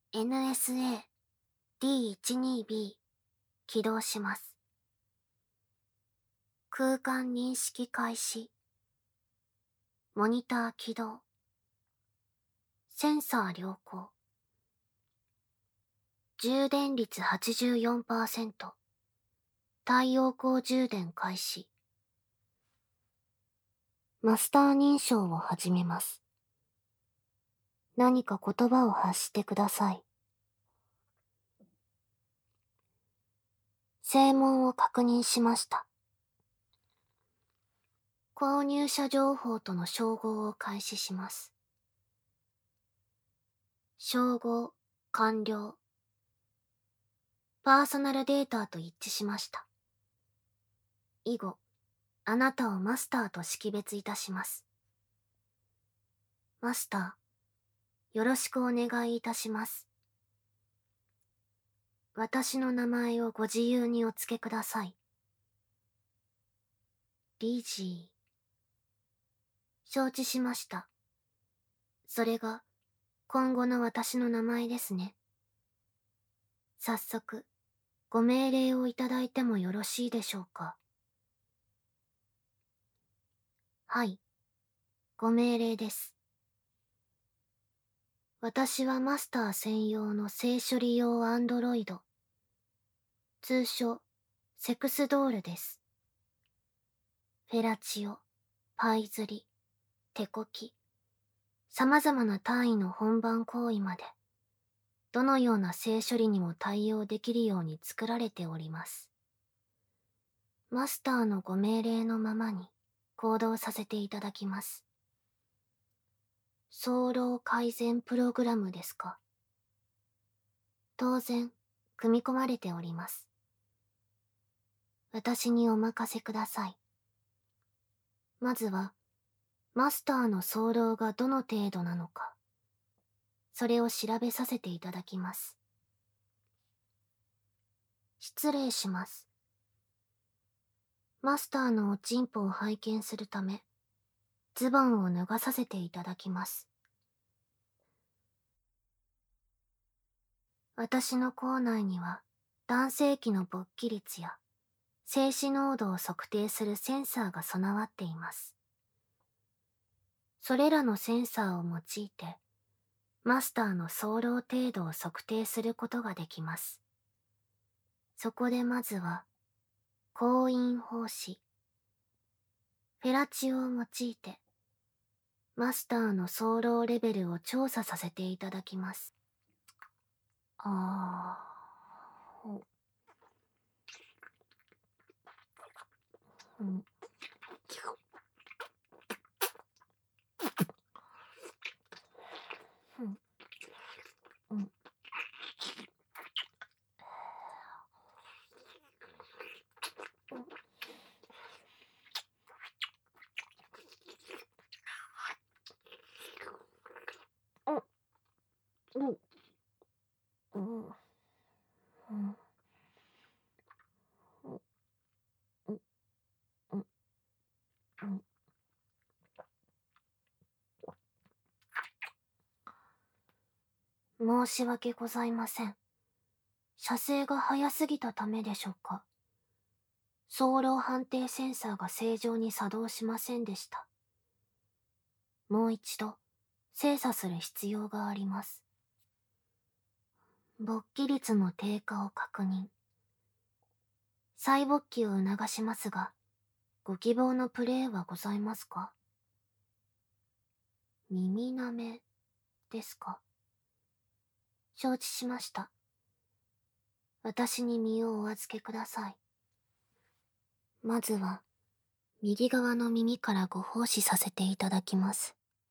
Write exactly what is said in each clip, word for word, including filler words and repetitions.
エヌエスエーディーいちにビー 起動します。空間認識開始。モニター起動。センサー良好。充電率 はちじゅうよんパーセント。太陽光充電開始。マスター認証を始めます。何か言葉を発してください。正門を確認しました。購入者情報との照合を開始します。照合完了。パーソナルデータと一致しました。以後、あなたをマスターと識別いたします。マスター、よろしくお願いいたします。私の名前をご自由にお付けください。リジー。承知しました。それが、今後の私の名前ですね。早速、ご命令をいただいてもよろしいでしょうか。はい、ご命令です。私はマスター専用の性処理用アンドロイド、通称、セクスドールです。フェラチオ、パイ釣り、手こき、様々な単位の本番行為まで、どのような性処理にも対応できるように作られております。マスターのご命令のままに行動させていただきます。早漏改善プログラムですか。当然、組み込まれております。私にお任せください。まずは、マスターの早漏がどの程度なのか、それを調べさせていただきます。失礼します。マスターのおちんぽを拝見するため、ズボンを脱がさせていただきます。私の口内には、男性器の勃起率や、精子濃度を測定するセンサーが備わっています。それらのセンサーを用いて、マスターの早漏程度を測定することができます。そこでまずは、行員方子、フェラチオを用いて、マスターの早漏レベルを調査させていただきます。あー、ほ、うん。うん。うん。うん。うん。うん。申し訳ございません。射精が早すぎたためでしょうか。早漏判定センサーが正常に作動しませんでした。もう一度、精査する必要があります。勃起率の低下を確認。再勃起を促しますが、ご希望のプレイはございますか。耳舐めですか。承知しました。私に身をお預けください。まずは、右側の耳からご奉仕させていただきます。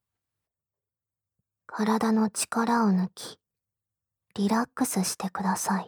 体の力を抜き、リラックスしてください。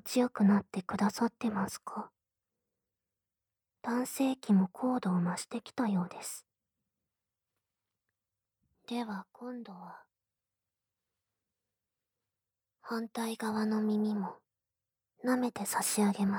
ちよくなってくださってますか？男性器も高度を増してきたようです。では今度は、反対側の耳も舐めて差し上げます。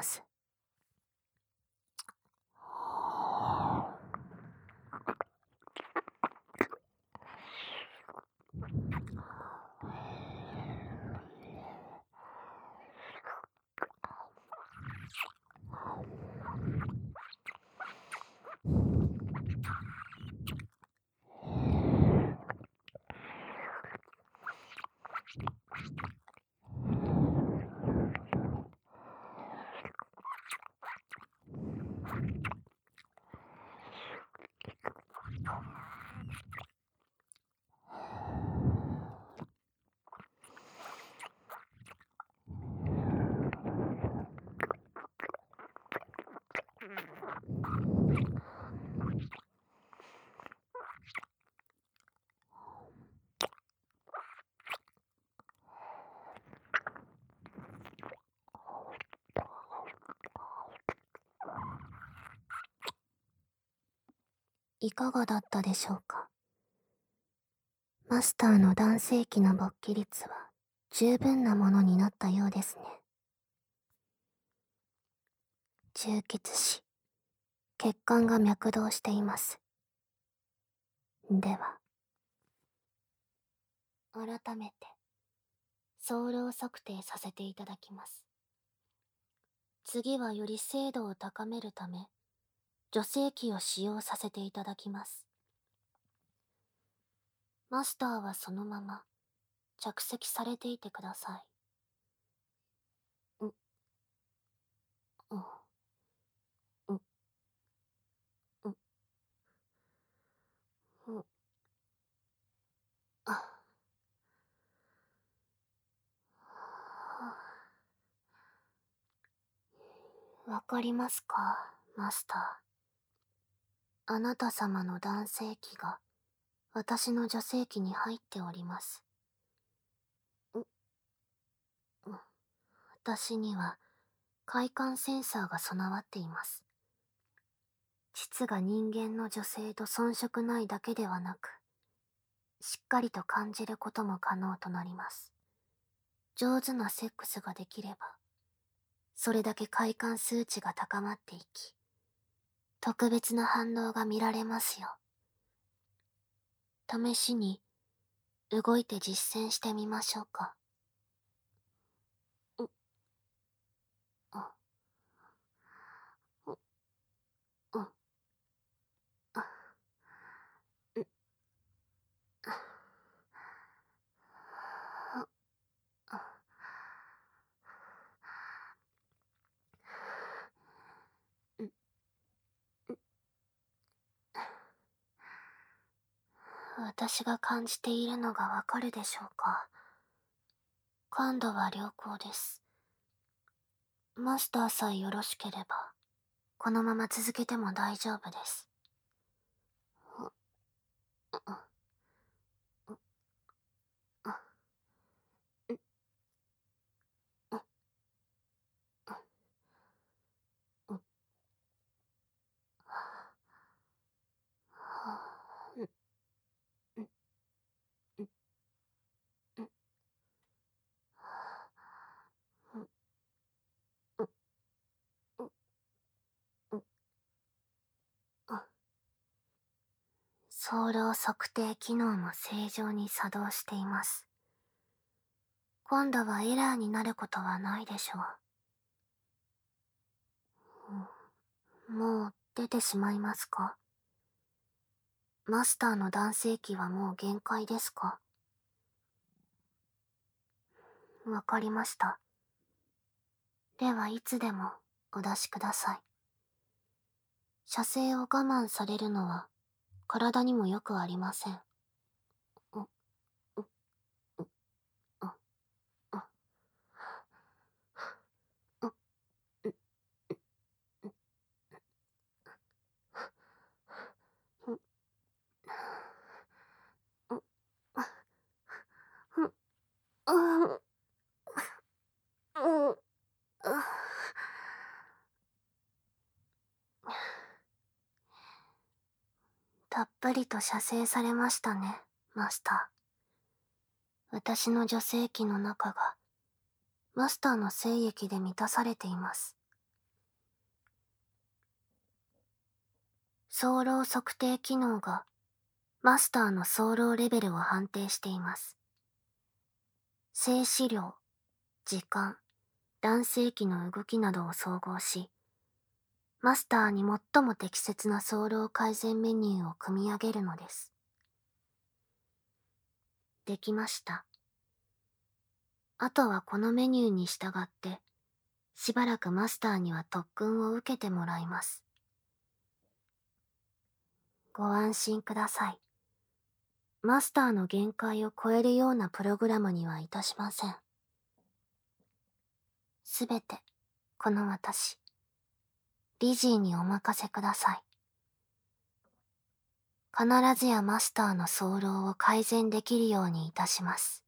いかがだったでしょうか。マスターの男性器の勃起率は十分なものになったようですね。充血し、血管が脈動しています。では、改めて、総量測定させていただきます。次はより精度を高めるため、女性器を使用させていただきます。マスターはそのまま着席されていてください。う、う、う、う、う、あ、わかりますか、マスター。あなた様の男性器が私の女性器に入っております。う、う、私には快感センサーが備わっています。膣が人間の女性と遜色ないだけではなく、しっかりと感じることも可能となります。上手なセックスができれば、それだけ快感数値が高まっていき、特別な反応が見られますよ。試しに、動いて実践してみましょうか。う、あ、う、う、あ、う、あ、あ、う、う、私が感じているのがわかるでしょうか。感度は良好です。マスターさえよろしければ、このまま続けても大丈夫です。う、う、う、う、う、う、う、う、う、う、う、う、う、総量測定機能も正常に作動しています。今度はエラーになることはないでしょう。もう出てしまいますか？マスターの男性器はもう限界ですか？わかりました。ではいつでもお出しください。射精を我慢されるのは体にもよくありません。う、う、う、う、う、う、う、う、う、う、う、う、 たっぷりと射精されましたね、マスター。私の女性器の中が、マスターの精液で満たされています。ソウロー測定機能が、マスターのソウローレベルを判定しています。静止量、時間、男性器の動きなどを総合し、マスターに最も適切なソウロー改善メニューを組み上げるのです。できました。あとはこのメニューに従って、しばらくマスターには特訓を受けてもらいます。ご安心ください。マスターの限界を超えるようなプログラムにはいたしません。すべて、この私、リジーにお任せください。必ずやマスターのソウローを改善できるようにいたします。